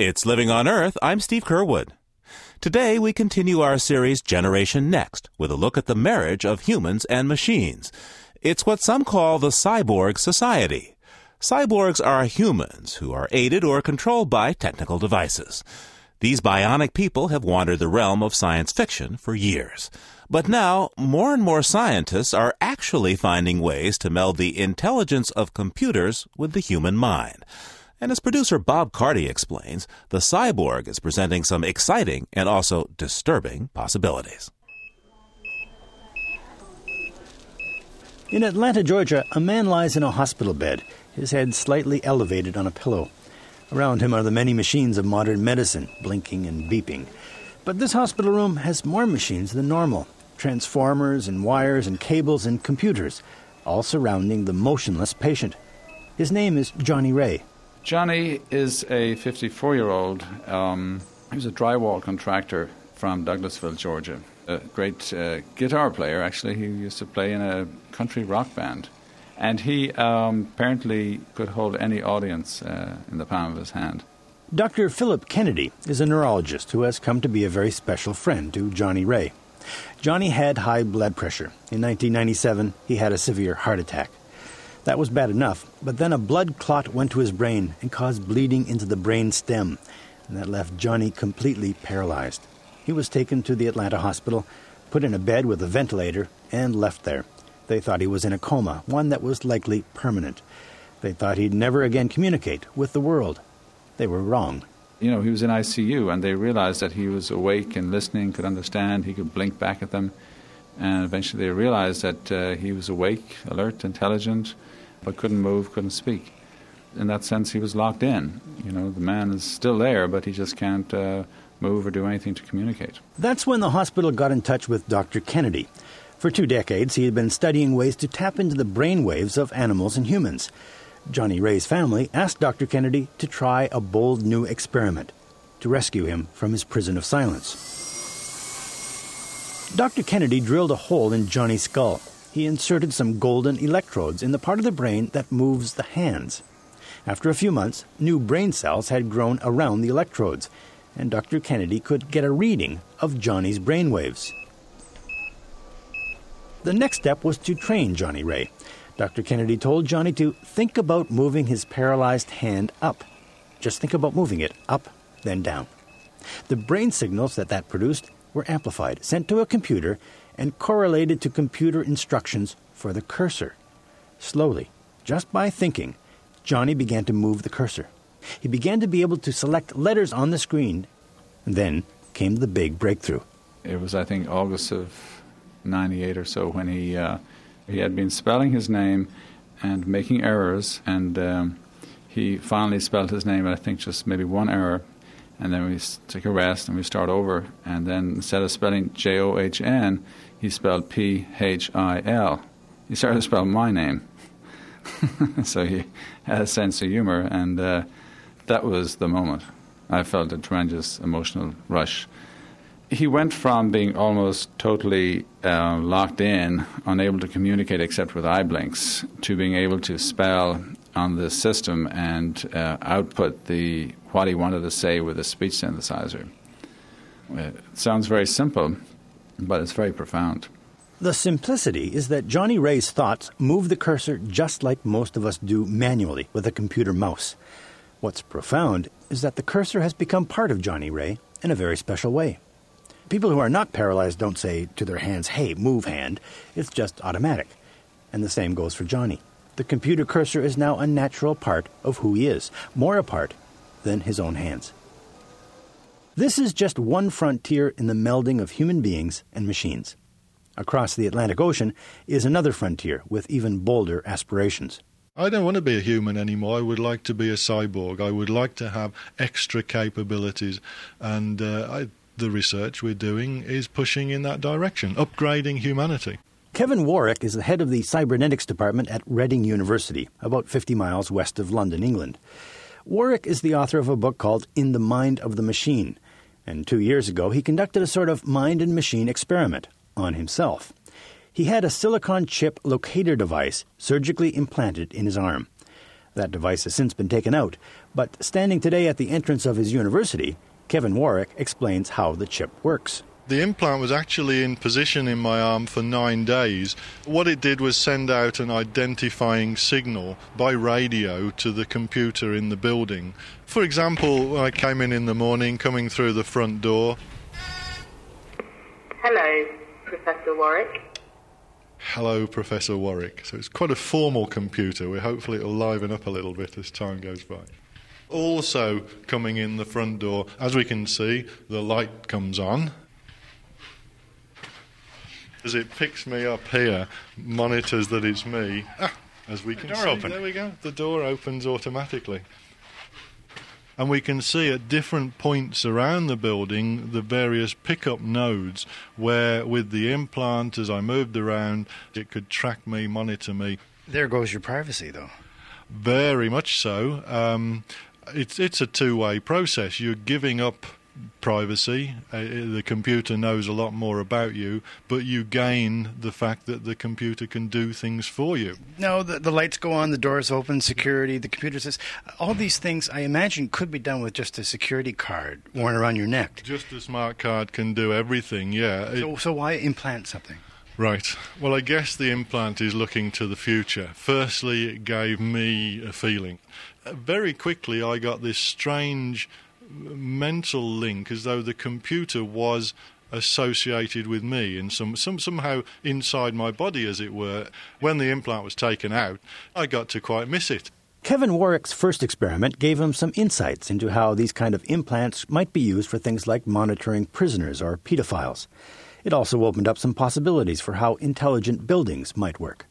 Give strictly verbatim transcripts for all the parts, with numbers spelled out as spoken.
It's Living on Earth. I'm Steve Curwood. Today we continue our series Generation Next with a look at the marriage of humans and machines. It's what some call the cyborg society. Cyborgs are humans who are aided or controlled by technical devices. These bionic people have wandered the realm of science fiction for years. But now, more and more scientists are actually finding ways to meld the intelligence of computers with the human mind. And as producer Bob Carty explains, the cyborg is presenting some exciting and also disturbing possibilities. In Atlanta, Georgia, a man lies in a hospital bed, his head slightly elevated on a pillow. Around him are the many machines of modern medicine, blinking and beeping. But this hospital room has more machines than normal. Transformers and wires and cables and computers, all surrounding the motionless patient. His name is Johnny Ray. Johnny is a fifty-four-year-old. Um, he was a drywall contractor from Douglasville, Georgia. A great uh, guitar player, actually. He used to play in a country rock band. And he um, apparently could hold any audience uh, in the palm of his hand. Doctor Philip Kennedy is a neurologist who has come to be a very special friend to Johnny Ray. Johnny had high blood pressure. In nineteen ninety-seven, he had a severe heart attack. That was bad enough, but then a blood clot went to his brain and caused bleeding into the brain stem, and that left Johnny completely paralyzed. He was taken to the Atlanta hospital, put in a bed with a ventilator, and left there. They thought he was in a coma, one that was likely permanent. They thought he'd never again communicate with the world. They were wrong. You know, he was in I C U, and they realized that he was awake and listening, could understand, he could blink back at them. And eventually they realized that uh, he was awake, alert, intelligent, but couldn't move, couldn't speak. In that sense, he was locked in. You know, the man is still there, but he just can't uh, move or do anything to communicate. That's when the hospital got in touch with Doctor Kennedy. For two decades, he had been studying ways to tap into the brain waves of animals and humans. Johnny Ray's family asked Doctor Kennedy to try a bold new experiment to rescue him from his prison of silence. Doctor Kennedy drilled a hole in Johnny's skull. He inserted some golden electrodes in the part of the brain that moves the hands. After a few months, new brain cells had grown around the electrodes, and Doctor Kennedy could get a reading of Johnny's brain waves. The next step was to train Johnny Ray. Doctor Kennedy told Johnny to think about moving his paralyzed hand up. Just think about moving it up, then down. The brain signals that that produced were amplified, sent to a computer, and correlated to computer instructions for the cursor. Slowly, just by thinking, Johnny began to move the cursor. He began to be able to select letters on the screen, and then came the big breakthrough. It was, I think, August of ninety-eight or so when he uh, he had been spelling his name and making errors, and um, he finally spelled his name, I think just maybe one error, and then we took a rest and we start over, and then instead of spelling J O H N, he spelled P H I L. He started to spell my name. So he had a sense of humor, and uh, that was the moment. I felt a tremendous emotional rush. He went from being almost totally uh, locked in, unable to communicate except with eye blinks, to being able to spell on the system and uh, output the what he wanted to say with a speech synthesizer. It sounds very simple, but it's very profound. The simplicity is that Johnny Ray's thoughts move the cursor just like most of us do manually with a computer mouse. What's profound is that the cursor has become part of Johnny Ray in a very special way. People who are not paralyzed don't say to their hands, "Hey, move hand." It's just automatic. And the same goes for Johnny. The computer cursor is now a natural part of who he is, more a part than his own hands. This is just one frontier in the melding of human beings and machines. Across the Atlantic Ocean is another frontier with even bolder aspirations. I don't want to be a human anymore. I would like to be a cyborg. I would like to have extra capabilities, and uh, I, the research we're doing is pushing in that direction, upgrading humanity. Kevin Warwick is the head of the cybernetics department at Reading University, about fifty miles west of London, England. Warwick is the author of a book called In the Mind of the Machine, and two years ago he conducted a sort of mind and machine experiment on himself. He had a silicon chip locator device surgically implanted in his arm. That device has since been taken out, but standing today at the entrance of his university, Kevin Warwick explains how the chip works. The implant was actually in position in my arm for nine days. What it did was send out an identifying signal by radio to the computer in the building. For example, when I came in in the morning, coming through the front door. Hello, Professor Warwick. Hello, Professor Warwick. So it's quite a formal computer. We hopefully it'll liven up a little bit as time goes by. Also coming in the front door, as we can see, the light comes on. As it picks me up here, monitors that it's me. Ah, as we can the door see, open. There we go. The door opens automatically. And we can see at different points around the building the various pickup nodes where with the implant, as I moved around, it could track me, monitor me. There goes your privacy, though. Very much so. Um, it's, it's a two-way process. You're giving up privacy. Uh, the computer knows a lot more about you, but you gain the fact that the computer can do things for you. No, the, the lights go on, the doors open, security, the computer says, all these things I imagine could be done with just a security card worn around your neck. Just a smart card can do everything, yeah. It, So, so why implant something? Right. Well, I guess the implant is looking to the future. Firstly, it gave me a feeling. Uh, very quickly, I got this strange mental link as though the computer was associated with me and some, some somehow inside my body, as it were. When the implant was taken out, I got to quite miss it. Kevin Warwick's first experiment gave him some insights into how these kind of implants might be used for things like monitoring prisoners or pedophiles. It also opened up some possibilities for how intelligent buildings might work.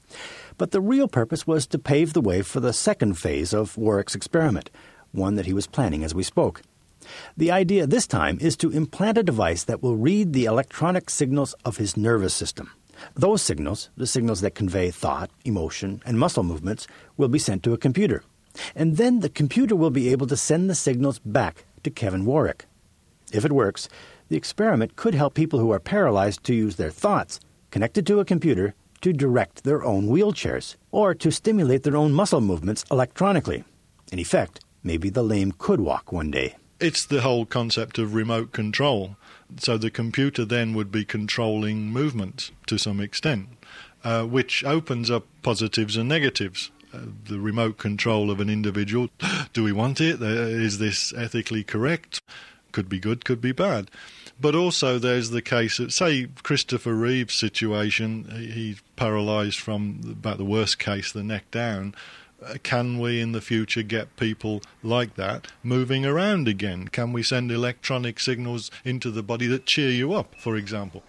But the real purpose was to pave the way for the second phase of Warwick's experiment, one that he was planning as we spoke. The idea this time is to implant a device that will read the electronic signals of his nervous system. Those signals, the signals that convey thought, emotion, and muscle movements, will be sent to a computer. And then the computer will be able to send the signals back to Kevin Warwick. If it works, the experiment could help people who are paralyzed to use their thoughts, connected to a computer, to direct their own wheelchairs, or to stimulate their own muscle movements electronically. In effect, maybe the lame could walk one day. It's the whole concept of remote control. So the computer then would be controlling movement to some extent, uh, which opens up positives and negatives. Uh, the remote control of an individual, do we want it? Uh, is this ethically correct? Could be good, could be bad. But also there's the case of, say, Christopher Reeve's situation. He's paralysed from about the worst case, the neck down. Can we in the future get people like that moving around again? Can we send electronic signals into the body that cheer you up, for example?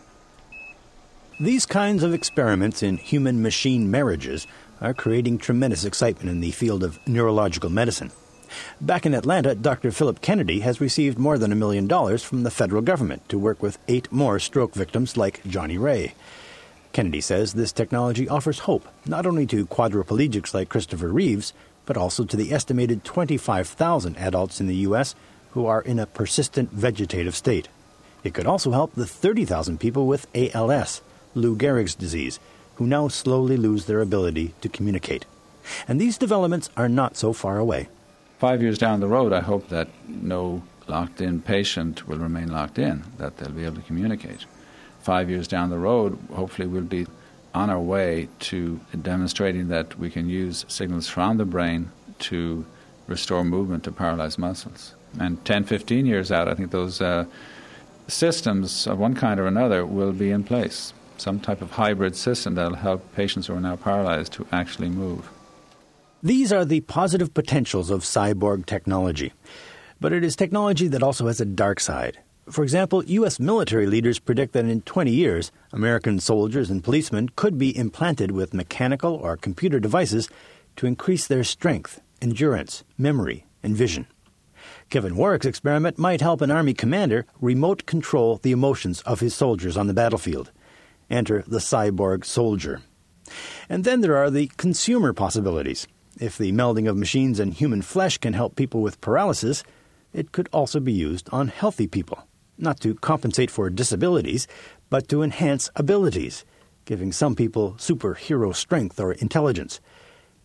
These kinds of experiments in human-machine marriages are creating tremendous excitement in the field of neurological medicine. Back in Atlanta, Doctor Philip Kennedy has received more than a million dollars from the federal government to work with eight more stroke victims like Johnny Ray. Kennedy says this technology offers hope not only to quadriplegics like Christopher Reeves, but also to the estimated twenty-five thousand adults in the U S who are in a persistent vegetative state. It could also help the thirty thousand people with A L S, Lou Gehrig's disease, who now slowly lose their ability to communicate. And these developments are not so far away. Five years down the road, I hope that no locked-in patient will remain locked in, that they'll be able to communicate. Five years down the road, hopefully we'll be on our way to demonstrating that we can use signals from the brain to restore movement to paralyzed muscles. And ten, fifteen years out, I think those uh, systems of one kind or another will be in place. Some type of hybrid system that will help patients who are now paralyzed to actually move. These are the positive potentials of cyborg technology. But it is technology that also has a dark side. For example, U S military leaders predict that in twenty years, American soldiers and policemen could be implanted with mechanical or computer devices to increase their strength, endurance, memory, and vision. Kevin Warwick's experiment might help an Army commander remote control the emotions of his soldiers on the battlefield. Enter the cyborg soldier. And then there are the consumer possibilities. If the melding of machines and human flesh can help people with paralysis, it could also be used on healthy people. Not to compensate for disabilities, but to enhance abilities, giving some people superhero strength or intelligence.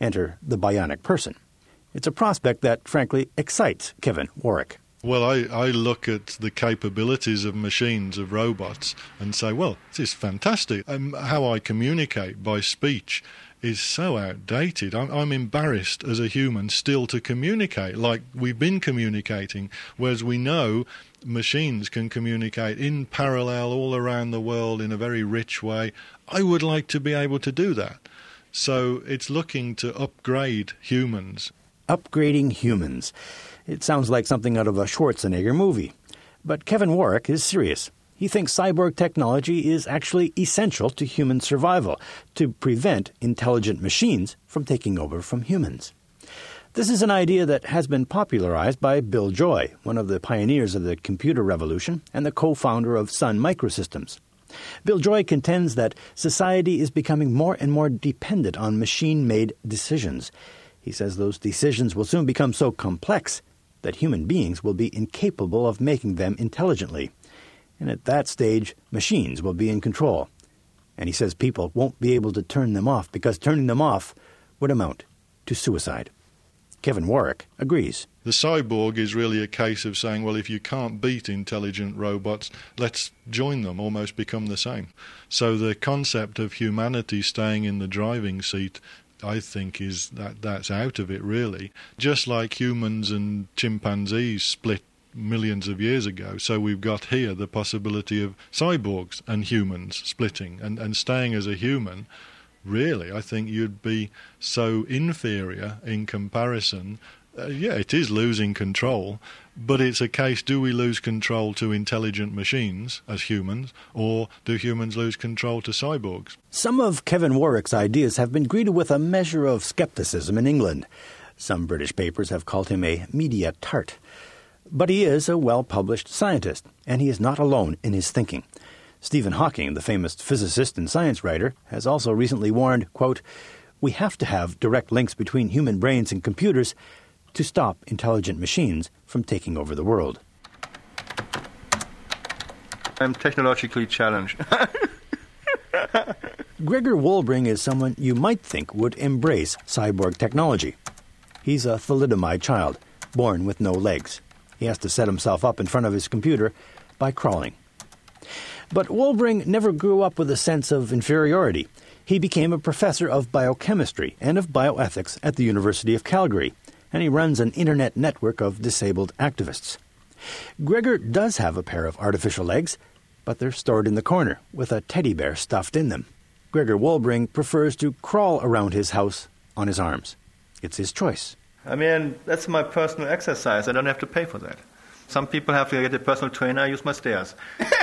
Enter the bionic person. It's a prospect that, frankly, excites Kevin Warwick. Well, I, I look at the capabilities of machines, of robots, and say, well, this is fantastic. Um, how I communicate by speech is so outdated. I'm, I'm embarrassed as a human still to communicate like we've been communicating, whereas we know machines can communicate in parallel all around the world in a very rich way. I would like to be able to do that. So it's looking to upgrade humans. Upgrading humans. It sounds like something out of a Schwarzenegger movie. But Kevin Warwick is serious. He thinks cyborg technology is actually essential to human survival, to prevent intelligent machines from taking over from humans. This is an idea that has been popularized by Bill Joy, one of the pioneers of the computer revolution and the co-founder of Sun Microsystems. Bill Joy contends that society is becoming more and more dependent on machine-made decisions. He says those decisions will soon become so complex that human beings will be incapable of making them intelligently. And at that stage, machines will be in control. And he says people won't be able to turn them off because turning them off would amount to suicide. Kevin Warwick agrees. The cyborg is really a case of saying, well, if you can't beat intelligent robots, let's join them, almost become the same. So the concept of humanity staying in the driving seat, I think, is that that's out of it, really. Just like humans and chimpanzees split millions of years ago, so we've got here the possibility of cyborgs and humans splitting and, and staying as a human. Really, I think you'd be so inferior in comparison. Uh, yeah, it is losing control, but it's a case, do we lose control to intelligent machines as humans, or do humans lose control to cyborgs? Some of Kevin Warwick's ideas have been greeted with a measure of skepticism in England. Some British papers have called him a media tart. But he is a well-published scientist, and he is not alone in his thinking. Stephen Hawking, the famous physicist and science writer, has also recently warned, quote, "We have to have direct links between human brains and computers to stop intelligent machines from taking over the world." I'm technologically challenged. Gregor Wolbring is someone you might think would embrace cyborg technology. He's a thalidomide child, born with no legs. He has to set himself up in front of his computer by crawling. But Wolbring never grew up with a sense of inferiority. He became a professor of biochemistry and of bioethics at the University of Calgary, and he runs an internet network of disabled activists. Gregor does have a pair of artificial legs, but they're stored in the corner with a teddy bear stuffed in them. Gregor Wolbring prefers to crawl around his house on his arms. It's his choice. I mean, that's my personal exercise. I don't have to pay for that. Some people have to get a personal trainer. I use my stairs.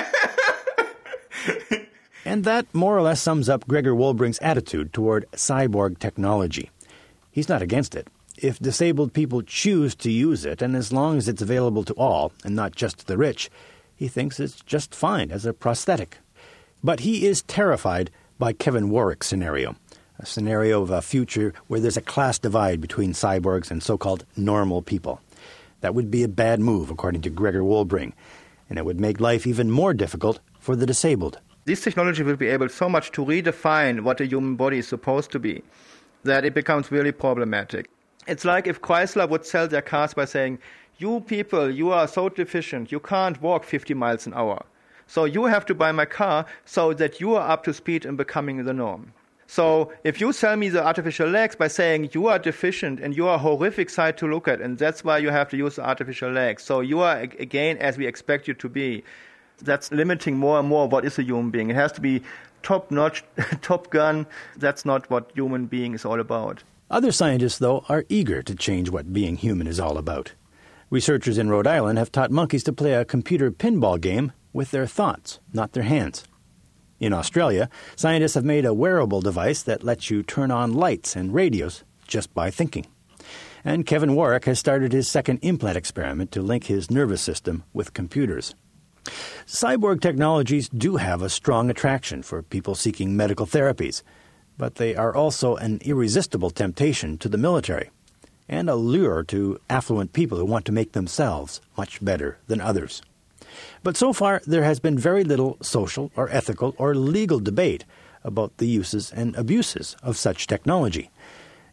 And that more or less sums up Gregor Wolbring's attitude toward cyborg technology. He's not against it. If disabled people choose to use it, and as long as it's available to all, and not just to the rich, he thinks it's just fine as a prosthetic. But he is terrified by Kevin Warwick's scenario, a scenario of a future where there's a class divide between cyborgs and so-called normal people. That would be a bad move, according to Gregor Wolbring, and it would make life even more difficult for the disabled. This technology will be able so much to redefine what a human body is supposed to be that it becomes really problematic. It's like if Chrysler would sell their cars by saying, you people, you are so deficient, you can't walk fifty miles an hour. So you have to buy my car so that you are up to speed in becoming the norm. So if you sell me the artificial legs by saying you are deficient and you are a horrific sight to look at, and that's why you have to use the artificial legs, so you are, again, as we expect you to be, that's limiting more and more what is a human being. It has to be top-notch, Top Gun. That's not what human being is all about. Other scientists, though, are eager to change what being human is all about. Researchers in Rhode Island have taught monkeys to play a computer pinball game with their thoughts, not their hands. In Australia, scientists have made a wearable device that lets you turn on lights and radios just by thinking. And Kevin Warwick has started his second implant experiment to link his nervous system with computers. Cyborg technologies do have a strong attraction for people seeking medical therapies, but they are also an irresistible temptation to the military and a lure to affluent people who want to make themselves much better than others. But so far, there has been very little social or ethical or legal debate about the uses and abuses of such technology.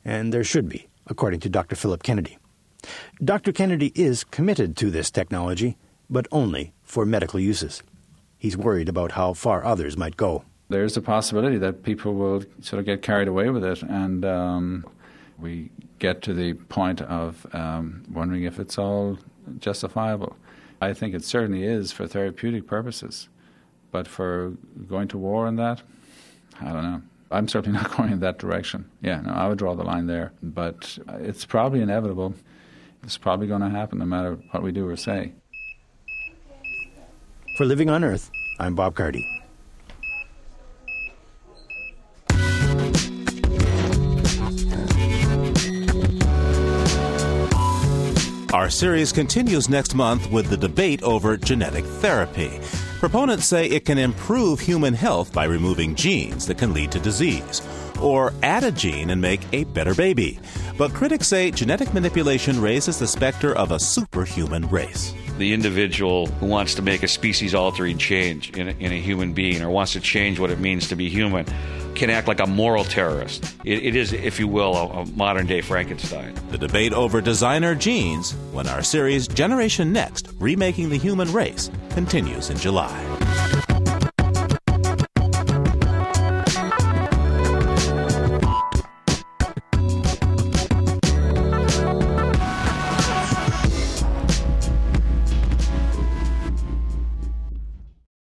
and there should be, according to Doctor Philip Kennedy. Doctor Kennedy is committed to this technology, but only for medical uses. He's worried about how far others might go. There's a possibility that people will sort of get carried away with it, and um, we get to the point of um, wondering if it's all justifiable. I think it certainly is for therapeutic purposes, but for going to war on that, I don't know. I'm certainly not going in that direction. Yeah, no, I would draw the line there, but it's probably inevitable. It's probably going to happen no matter what we do or say. For Living on Earth, I'm Bob Carty. Our series continues next month with the debate over genetic therapy. Proponents say it can improve human health by removing genes that can lead to disease, or add a gene and make a better baby. But critics say genetic manipulation raises the specter of a superhuman race. The individual who wants to make a species-altering change in a, in a human being, or wants to change what it means to be human, can act like a moral terrorist. It, it is, if you will, a, a modern-day Frankenstein. The debate over designer genes, when our series Generation Next, Remaking the Human Race, continues in July.